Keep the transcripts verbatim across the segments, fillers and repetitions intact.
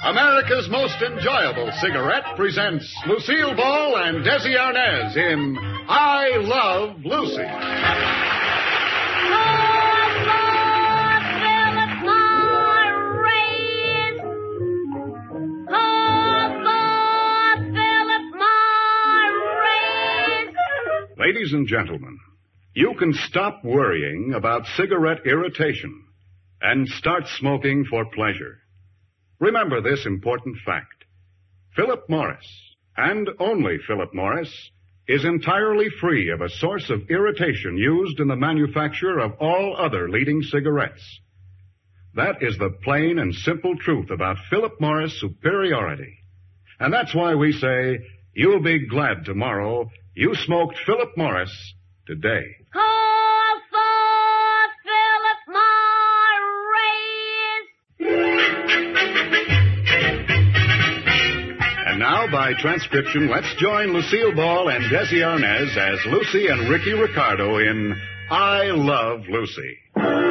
America's most enjoyable cigarette presents Lucille Ball and Desi Arnaz in I Love Lucy. Ladies and gentlemen, you can stop worrying about cigarette irritation and start smoking for pleasure. Remember this important fact. Philip Morris, and only Philip Morris, is entirely free of a source of irritation used in the manufacture of all other leading cigarettes. That is the plain and simple truth about Philip Morris superiority. And that's why we say, you'll be glad tomorrow you smoked Philip Morris today. Call for Philip Morris! And now, by transcription, let's join Lucille Ball and Desi Arnaz as Lucy and Ricky Ricardo in I Love Lucy.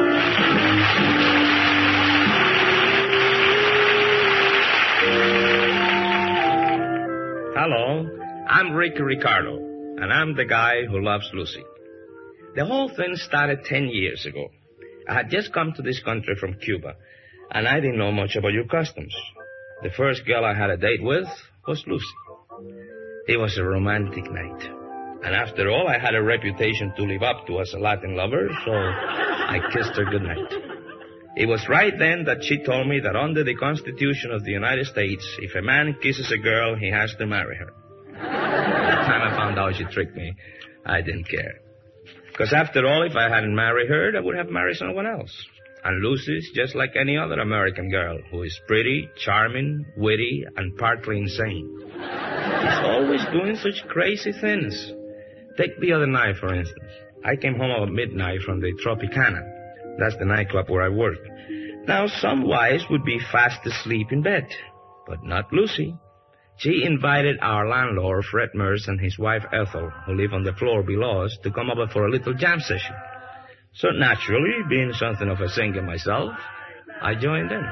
Hello, I'm Ricky Ricardo. And I'm the guy who loves Lucy. The whole thing started ten years ago. I had just come to this country from Cuba, and I didn't know much about your customs. The first girl I had a date with was Lucy. It was a romantic night. And after all, I had a reputation to live up to as a Latin lover, so I kissed her goodnight. It was right then that she told me that under the Constitution of the United States, if a man kisses a girl, he has to marry her. By the time I found out she tricked me, I didn't care. Because after all, if I hadn't married her, I would have married someone else. And Lucy's just like any other American girl who is pretty, charming, witty, and partly insane. She's always doing such crazy things. Take the other night, for instance. I came home about midnight from the Tropicana. That's the nightclub where I work. Now, some wives would be fast asleep in bed, but not Lucy. She invited our landlord, Fred Merce, and his wife, Ethel, who live on the floor below us, to come over for a little jam session. So naturally, being something of a singer myself, I joined in.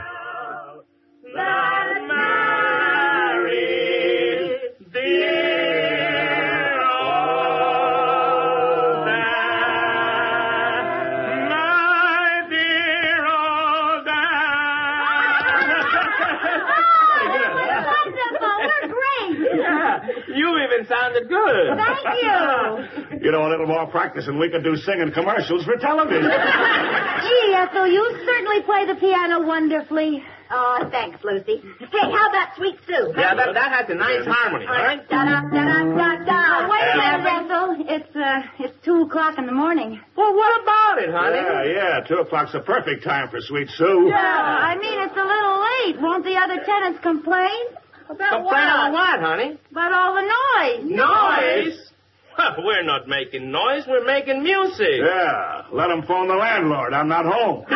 Sounded good. Thank you. You know, a little more practice and we could do singing commercials for television. Gee, Ethel, you certainly play the piano wonderfully. Oh, thanks, Lucy. Hey, how about Sweet Sue? Yeah, that, that has a nice harmony, right? Da-da-da-da-da-da. Wait a minute, Ethel. It's, uh, it's two o'clock in the morning. Well, what about it, honey? Yeah, yeah, two o'clock's the perfect time for Sweet Sue. Yeah, I mean, it's a little late. Won't the other tenants complain? About Complain what? on what, honey? About all the noise. Noise? Well, we're not making noise. We're making music. Yeah, let him phone the landlord. I'm not home.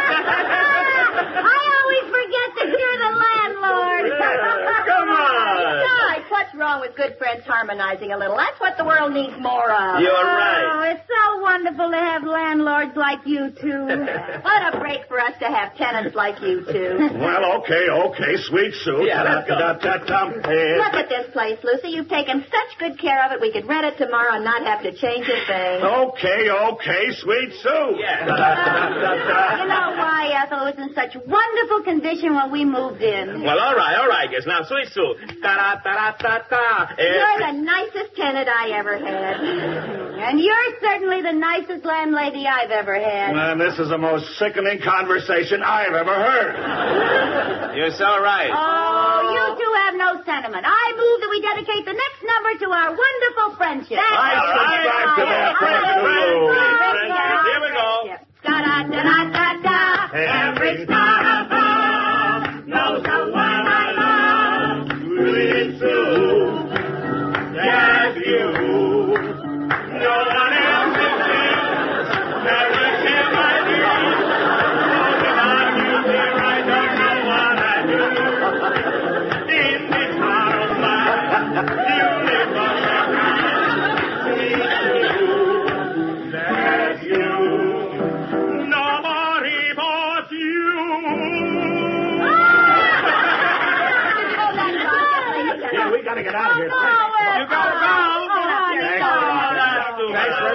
I always forget to hear the landlord. Come on. Besides, what's wrong with good friends harmonizing a little? That's what the world needs more of. You're right. Oh, it's so wonderful to have landlords like you two. What a break for us to have tenants like you two. Well, okay, okay, Sweet Sue. Yeah, let's go. Look at this place, Lucy. You've taken such good care of it, we could rent it tomorrow and not have to change a thing. Okay, okay, Sweet Sue. Yeah. You know why, Ethel? It was in such wonderful condition when we moved in. Well, all right, all right, guys. Now, Sweet Sue. Ta-da-ta-da-ta-ta. You're the nicest tenant I ever had. And you're certainly the nicest landlady I've ever had. Man, this is the most sickening conversation I've ever heard. You're so right. Oh, you two have no sentiment. I move that we dedicate the next number to our wonderful friendship. All right, back to that friendship. Here we go. Da-da-da-da-da-da. Every star above knows the one I love. Sweet Sue, there's you. No one else exists. Never share my dreams. Without you here, I don't know what I do. In this heart of mine, you live on the Sweet Sue, there's you. Nobody but you.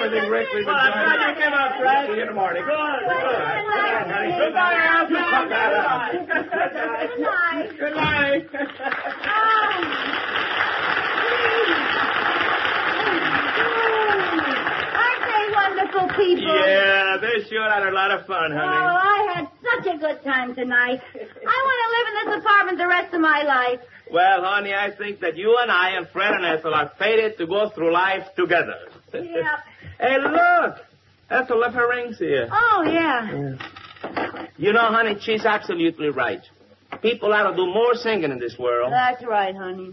everything, Rick. We've Well, I'm glad you came out, Fred. See you in the morning. Good, good. Goodbye, Al. Good night. Good night. Aren't they wonderful people? Yeah, they sure had a lot of fun, Oh, honey. I had such a good time tonight. I want to live in this apartment the rest of my life. Well, honey, I think that you and I and Fred and Ethel are fated to go through life together. Yep. Hey, look. Ethel left her rings here. Oh, yeah. You know, honey, she's absolutely right. People ought to do more singing in this world. That's right, honey.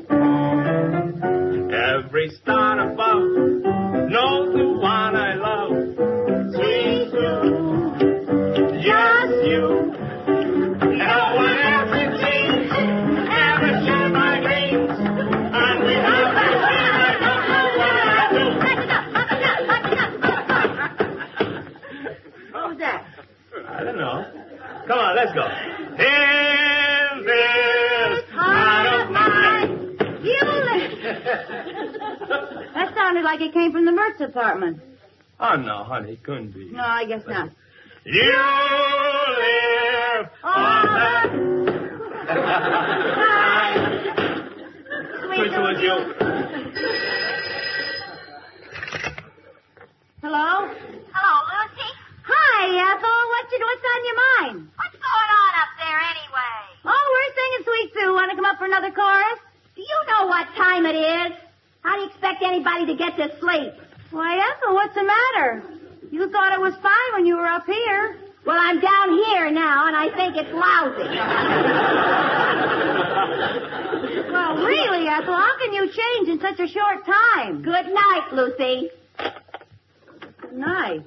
Every star above knows the one I love. Sweet Sue, just you. No one else it seems ever shared my dreams. And without that dream, I don't know what I do. Who's that? I don't know. Come on, let's go. In this heart of mine. You live. That sounded like it came from the Mertz apartment. Oh, no, honey, it couldn't be. No, I guess not. You live on Sweet Which was you? Hello? Hello, Lucy. Hi, Ethel. What's, your, what's on your mind? What's going on up there anyway? Oh, we're singing Sweet Sue. Want to come up for another chorus? Do you know what time it is? How do you expect anybody to get to sleep? Why, Ethel, what's the matter? You thought it was fine when you were up here. Well, I'm down here now, and I think it's lousy. Well, really, Ethel, how can you change in such a short time? Good night, Lucy. Good night.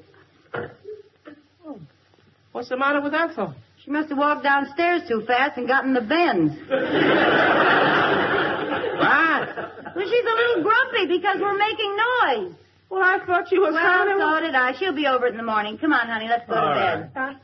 What's the matter with Ethel? She must have walked downstairs too fast and got in the bins. What? Well, she's a little grumpy because we're making noise. Well, I thought she was Well, having... so did I. She'll be over it in the morning. Come on, honey, let's go All to right. bed.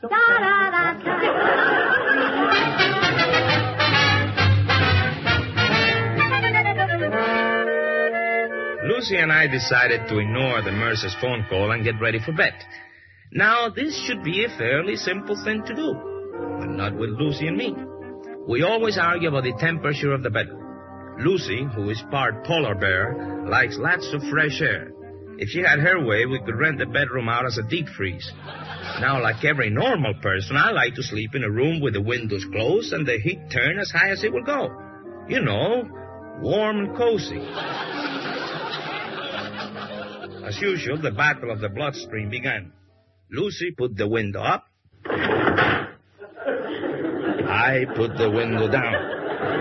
Lucy and I decided to ignore the Mercer's phone call and get ready for bed. Now, this should be a fairly simple thing to do, but not with Lucy and me. We always argue about the temperature of the bedroom. Lucy, who is part polar bear, likes lots of fresh air. If she had her way, we could rent the bedroom out as a deep freeze. Now, like every normal person, I like to sleep in a room with the windows closed and the heat turned as high as it will go. You know, warm and cozy. As usual, the battle of the bloodstream began. Lucy put the window up. I put the window down.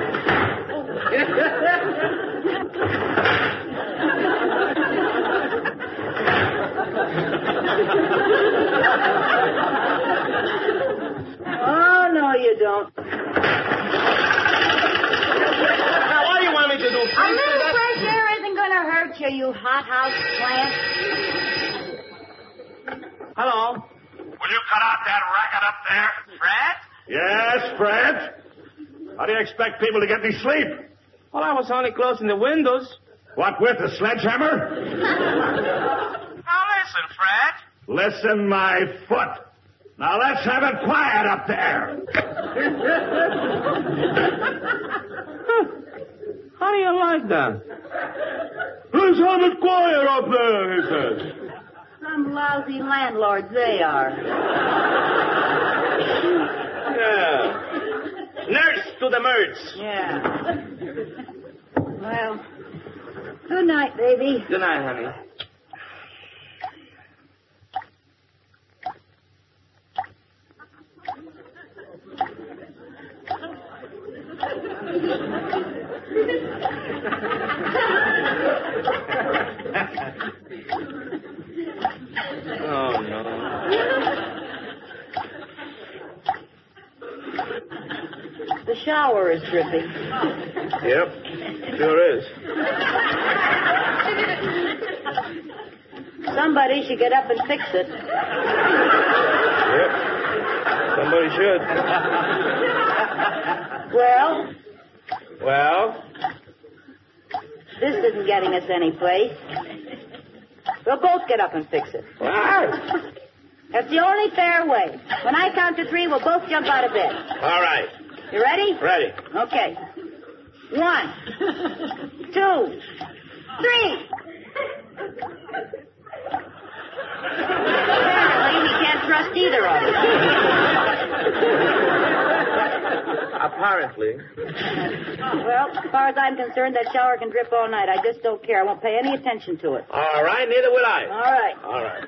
Oh, no, you don't. Now, what do you want me to do? A little fresh air isn't going to hurt you, you hothouse plant. Hello? Will you cut out that racket up there? Fred? Yes, Fred? How do you expect people to get any sleep? Well, I was only closing the windows. What with, a sledgehammer? Now, listen, Fred. Listen, my foot. Now let's have it quiet up there. How do you like that? Let's have it quiet up there, he says. Some lousy landlords they are. Yeah. Nurse to the Mertz. Yeah. Well, good night, baby. Good night, honey. Oh, no. The shower is dripping. Yep, sure is. Somebody should get up and fix it. Yep. Somebody should. Well, Well, this isn't getting us any place. We'll both get up and fix it. What? That's the only fair way. When I count to three, we'll both jump out of bed. All right. You ready? Ready. Okay. One, two, three. Apparently, we can't trust either of us. Apparently. Well, as far as I'm concerned, that shower can drip all night. I just don't care. I won't pay any attention to it. All right, neither will I. All right. All right.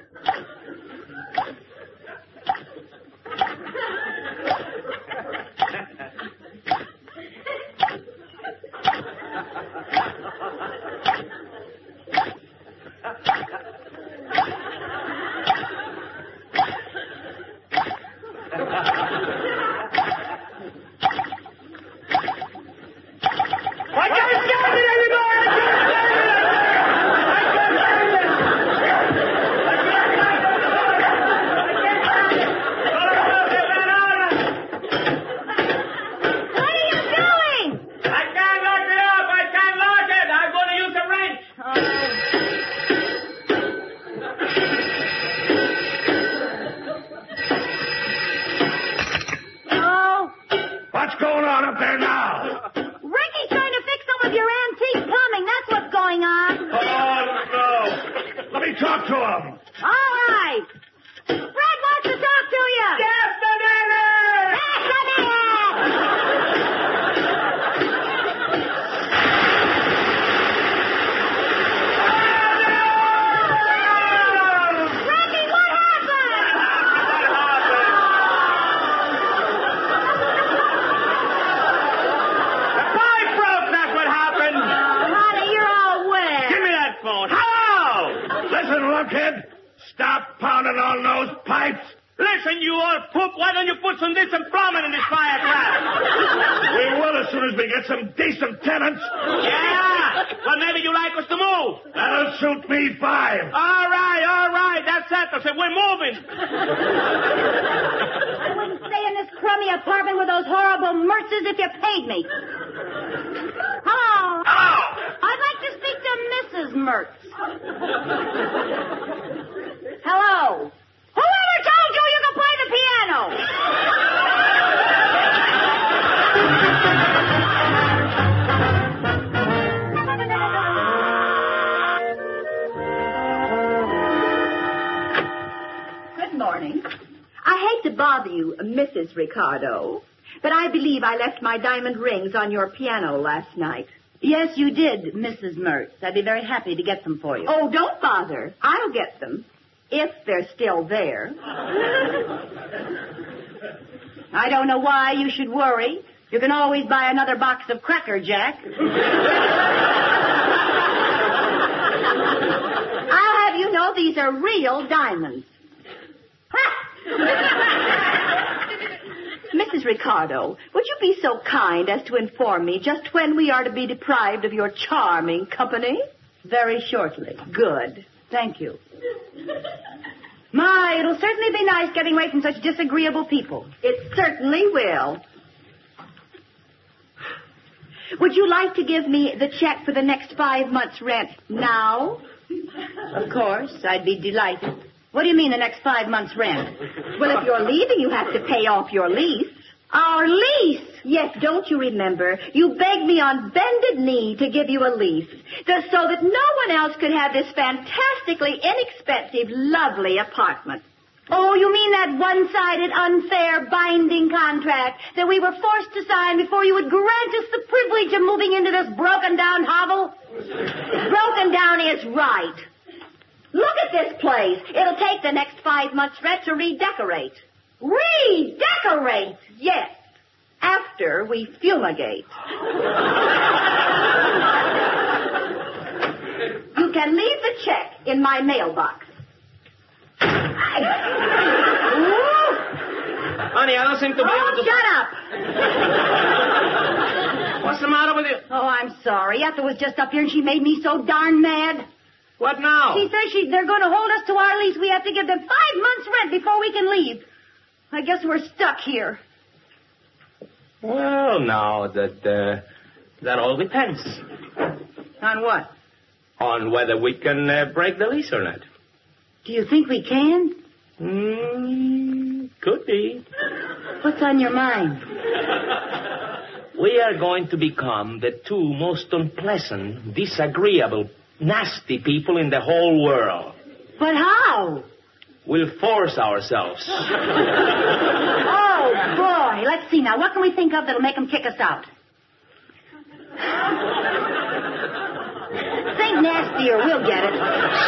Missus Ricardo, but I believe I left my diamond rings on your piano last night. Yes, you did, Missus Mertz. I'd be very happy to get them for you. Oh, don't bother. I'll get them, if they're still there. I don't know why you should worry. You can always buy another box of Cracker Jack. I'll have you know these are real diamonds. Missus Ricardo, would you be so kind as to inform me just when we are to be deprived of your charming company? Very shortly. Good. Thank you. My, it'll certainly be nice getting away from such disagreeable people. It certainly will. Would you like to give me the check for the next five months' rent now? Of course. I'd be delighted. What do you mean, the next five months' rent? Well, if you're leaving, you have to pay off your lease. Our lease? Yes, don't you remember? You begged me on bended knee to give you a lease, just so that no one else could have this fantastically inexpensive, lovely apartment. Oh, you mean that one-sided, unfair, binding contract that we were forced to sign before you would grant us the privilege of moving into this broken-down hovel? Broken down is right. Look at this place. It'll take the next five months' rent to redecorate. Redecorate? Yes. After we fumigate. You can leave the check in my mailbox. Honey, I don't seem to be oh, able to... shut up! What's the matter with you? Oh, I'm sorry. Ethel was just up here and she made me so darn mad. What now? She says she, they're going to hold us to our lease. We have to give them five months' rent before we can leave. I guess we're stuck here. Well, now, that, uh, that all depends. On what? On whether we can uh, break the lease or not. Do you think we can? Mm, could be. What's on your mind? We are going to become the two most unpleasant, disagreeable, nasty people in the whole world. But how? We'll force ourselves. Oh, boy. Let's see now. What can we think of that'll make them kick us out? Think nasty or we'll get it.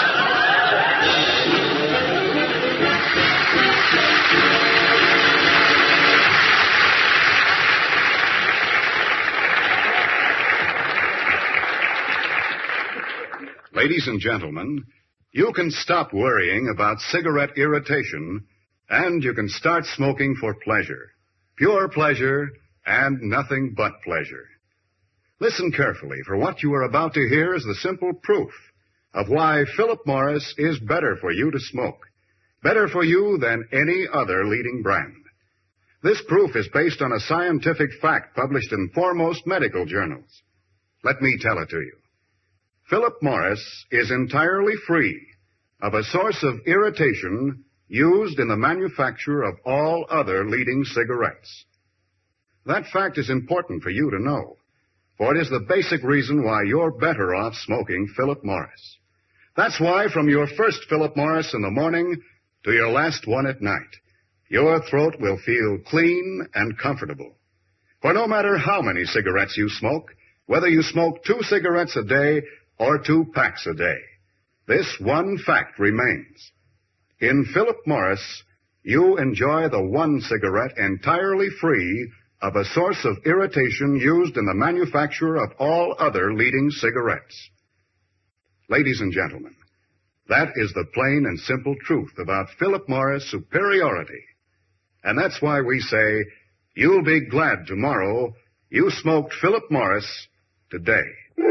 Ladies and gentlemen, you can stop worrying about cigarette irritation, and you can start smoking for pleasure. Pure pleasure and nothing but pleasure. Listen carefully, for what you are about to hear is the simple proof of why Philip Morris is better for you to smoke. Better for you than any other leading brand. This proof is based on a scientific fact published in foremost medical journals. Let me tell it to you. Philip Morris is entirely free of a source of irritation used in the manufacture of all other leading cigarettes. That fact is important for you to know, for it is the basic reason why you're better off smoking Philip Morris. That's why from your first Philip Morris in the morning to your last one at night, your throat will feel clean and comfortable. For no matter how many cigarettes you smoke, whether you smoke two cigarettes a day or two packs a day, this one fact remains. In Philip Morris, you enjoy the one cigarette entirely free of a source of irritation used in the manufacture of all other leading cigarettes. Ladies and gentlemen, that is the plain and simple truth about Philip Morris superiority. And that's why we say, you'll be glad tomorrow you smoked Philip Morris today.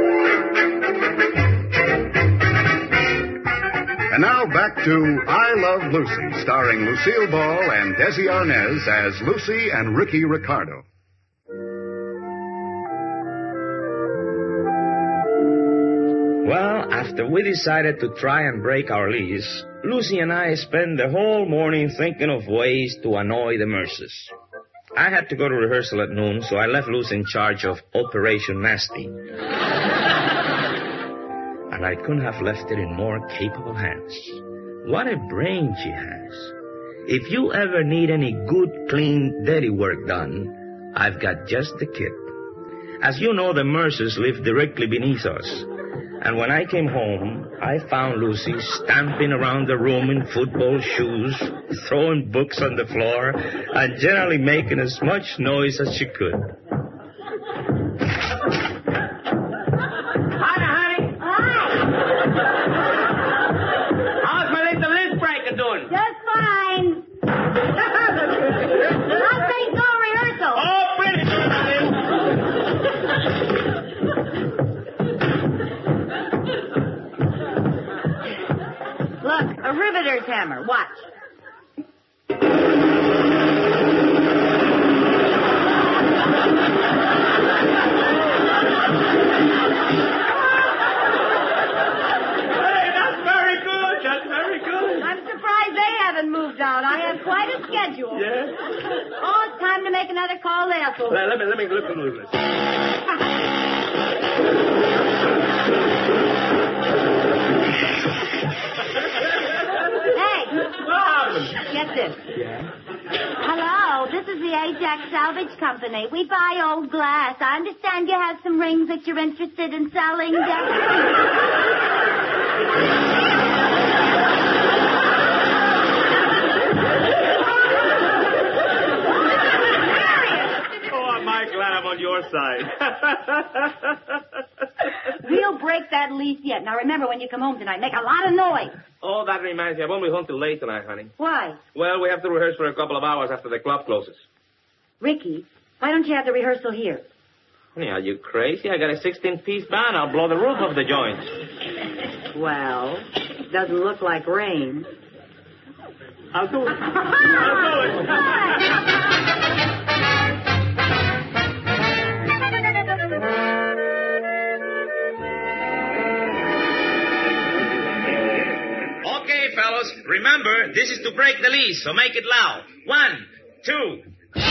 And now back to I Love Lucy, starring Lucille Ball and Desi Arnaz as Lucy and Ricky Ricardo. Well, after we decided to try and break our lease, Lucy and I spent the whole morning thinking of ways to annoy the Mercers. I had to go to rehearsal at noon, so I left Lucy in charge of Operation Nasty. And I couldn't have left it in more capable hands. What a brain she has. If you ever need any good, clean, dirty work done, I've got just the kit. As you know, the Mercers live directly beneath us. And when I came home, I found Lucy stamping around the room in football shoes, throwing books on the floor, and generally making as much noise as she could. Hi, honey. Hi. How's my little list breaker doing? Just fine. How's things go rehearsal? Oh, pretty good, honey. Look, a riveter's hammer. Watch. Moved out. I have quite a schedule. Yeah? Oh, it's time to make another call there, Ethel. Let, let me let me look at this. Hey, What happened? get this. Yeah? Hello, this is the Ajax Salvage Company. We buy old glass. I understand you have some rings that you're interested in selling. On your side. We'll break that lease yet. Now remember, when you come home tonight, make a lot of noise. Oh, that reminds me. I won't be home till late tonight, honey. Why? Well, we have to rehearse for a couple of hours after the club closes. Ricky, why don't you have the rehearsal here? Honey, are you crazy? I got a sixteen-piece band. I'll blow the roof off the joint. Well, doesn't look like rain. I'll do it. I'll do it. Vaqueros, remember, this is to break the lease, so make it loud. One, two.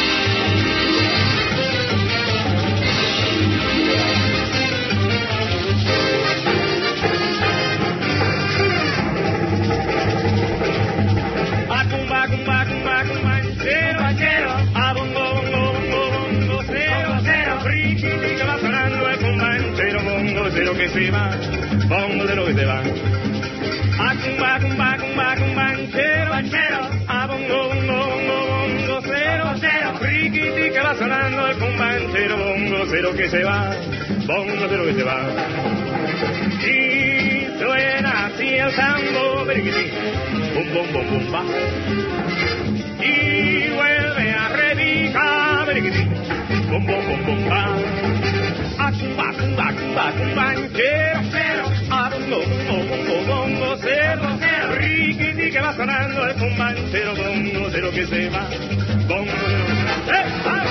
Que se va, bongo de lo que se va. A cumba, cumba, cumba, cumbanchero, banchero, a bongo, bongo, bongo, bongo, cero, cero, riquiti que va sonando el cumbanchero, bongo, cero que se va, bongo, cero que se va. Y suena así el sambo, periquiti, bum, bum, bum, bum, va. Y vuelve a repicar, periquiti, bum, bum, bum, bum, va. Cumba, cumba, cumba, cumbanchero, cero, a bongo, bongo, bongo, bongo, cero, cero, riquiti que va sonando el cumbanchero, bongo, cero que se va, bongo, cero que se va, ¡eh, va!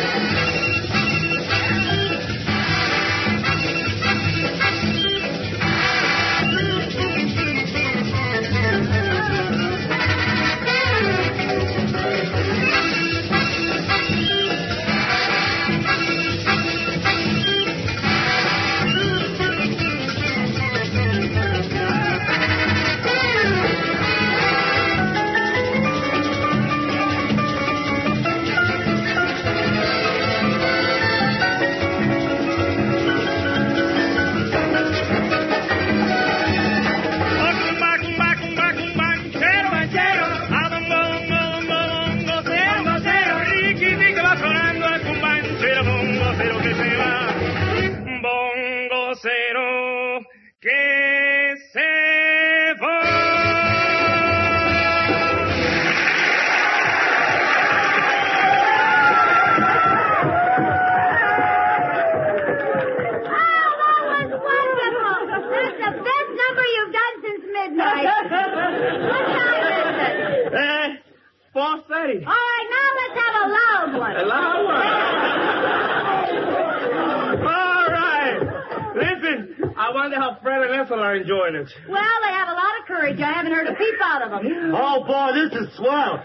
Well, they have a lot of courage. I haven't heard a peep out of them. Oh, boy, this is swell.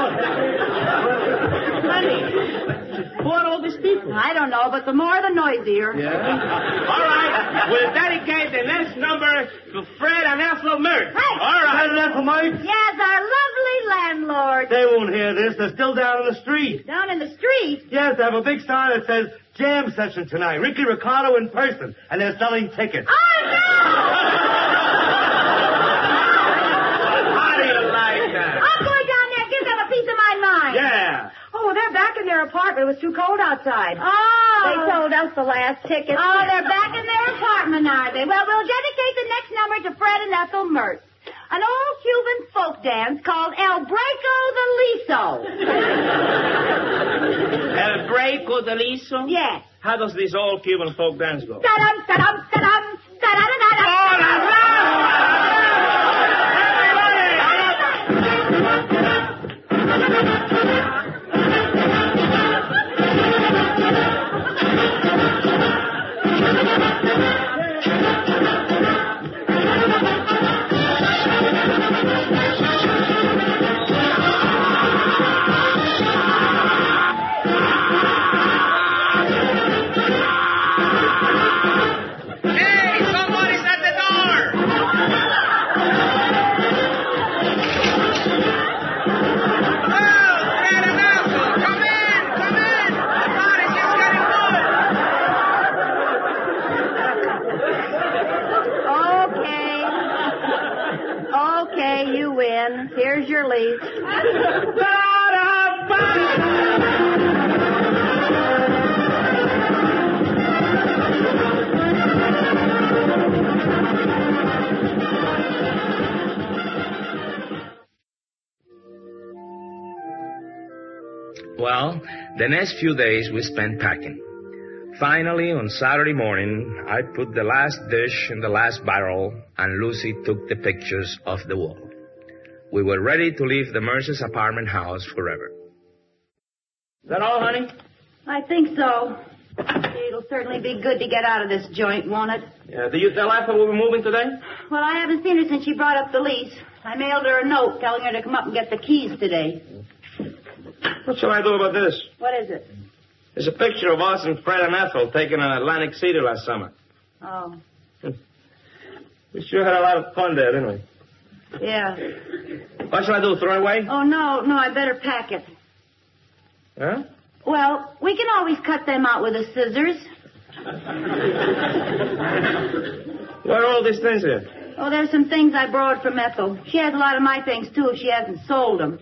Honey, who are all these people? I don't know, but the more the noisier. Yeah. All right. We'll dedicate the next number to Fred and Ethel Mertz. Hey. All right. Fred and Ethel Mertz? Yes, our lovely landlord. They won't hear this. They're still down in the street. Down in the street? Yes, they have a big sign that says jam session tonight. Ricky Ricardo in person. And they're selling tickets. Oh, no! Yeah. Oh, they're back in their apartment. It was too cold outside. Oh. They told us the last ticket. Oh, they're back in their apartment, are they? Well, we'll dedicate the next number to Fred and Ethel Mertz. An old Cuban folk dance called El Breco de Liso. El Breco de Liso? Yes. How does this old Cuban folk dance go? Ta-dum, ta-dum, ta-dum, ta-da-da-da-da. Oh, that's Here's your lease. Well, the next few days we spent packing. Finally, on Saturday morning, I put the last dish in the last barrel, and Lucy took the pictures off the wall. We were ready to leave the Mercer's apartment house forever. Is that all, honey? I think so. It'll certainly be good to get out of this joint, won't it? Yeah. Did you tell Ethel we were moving today? Well, I haven't seen her since she brought up the lease. I mailed her a note telling her to come up and get the keys today. What shall I do about this? What is it? There's a picture of us and Fred and Ethel taken on Atlantic City last summer. Oh. We sure had a lot of fun there, didn't we? Yeah. What shall I do, throw it away? Oh, no, no, I better pack it. Huh? Well, we can always cut them out with the scissors. What are all these things here? Oh, there's some things I borrowed from Ethel. She has a lot of my things, too, if she hasn't sold them.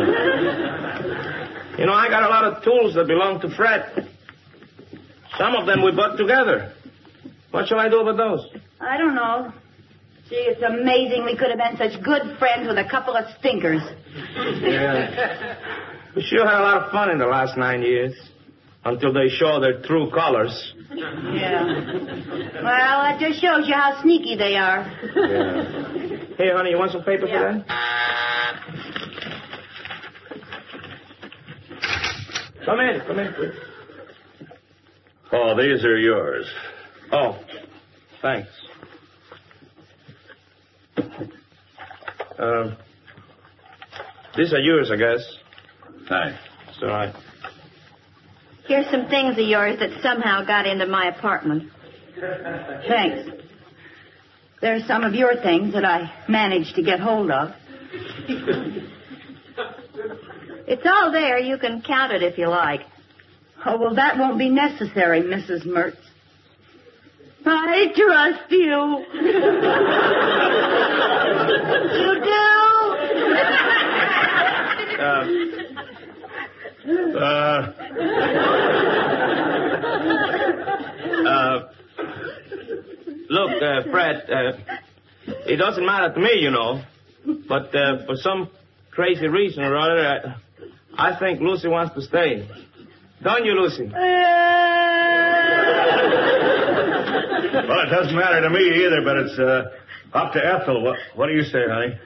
You know, I got a lot of tools that belong to Fred. Some of them we bought together. What shall I do about those? I don't know. Gee, it's amazing we could have been such good friends with a couple of stinkers. Yeah. We sure had a lot of fun in the last nine years. Until they show their true colors. Yeah. Well, that just shows you how sneaky they are. Yeah. Hey, honey, you want some paper Yeah. for that? Come in, come in, please. Oh, these are yours. Oh, thanks. Um, these are yours, I guess. Thanks. It's all right. Here's some things of yours that somehow got into my apartment. Thanks. There's some of your things that I managed to get hold of. It's all there. You can count it if you like. Oh, well, that won't be necessary, Missus Mertz. I trust you. You do? Uh, uh, uh, look, uh, Fred, uh, it doesn't matter to me, you know. But uh, for some crazy reason or other, I, I think Lucy wants to stay. Don't you, Lucy? Well, it doesn't matter to me either, but it's uh, up to Ethel. What, what do you say, honey?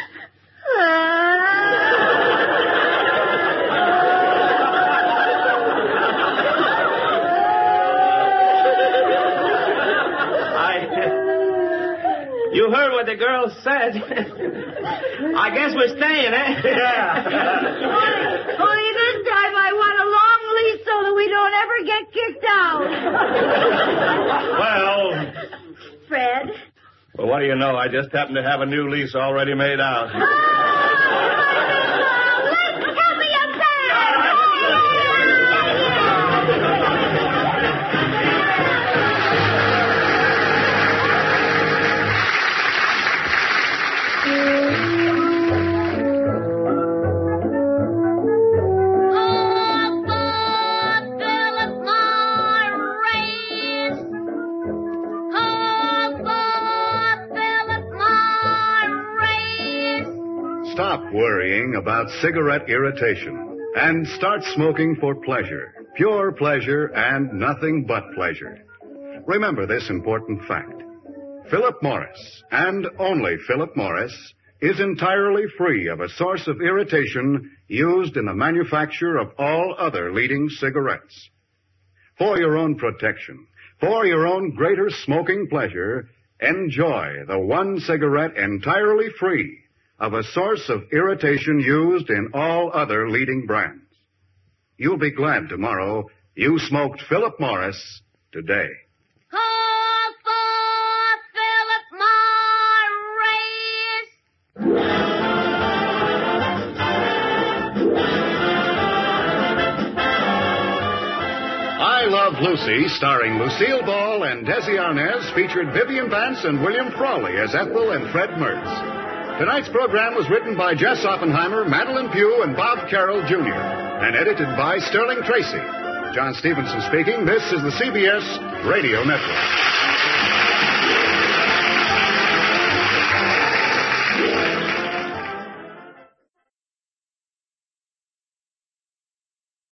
You heard what the girl said. I guess we're staying, eh? Yeah. Only, only this time I want a long lease so that we don't ever get kicked out. Well, Fred? well, what do you know? I just happen to have a new lease already made out. Stop worrying about cigarette irritation and start smoking for pleasure, pure pleasure and nothing but pleasure. Remember this important fact. Philip Morris, and only Philip Morris, is entirely free of a source of irritation used in the manufacture of all other leading cigarettes. For your own protection, for your own greater smoking pleasure, enjoy the one cigarette entirely free of a source of irritation used in all other leading brands. You'll be glad tomorrow you smoked Philip Morris today. Call for Philip Morris. I Love Lucy, starring Lucille Ball and Desi Arnaz, featured Vivian Vance and William Frawley as Ethel and Fred Mertz. Tonight's program was written by Jess Oppenheimer, Madeline Pugh, and Bob Carroll, Junior, and edited by Sterling Tracy. John Stevenson speaking. This is the C B S Radio Network.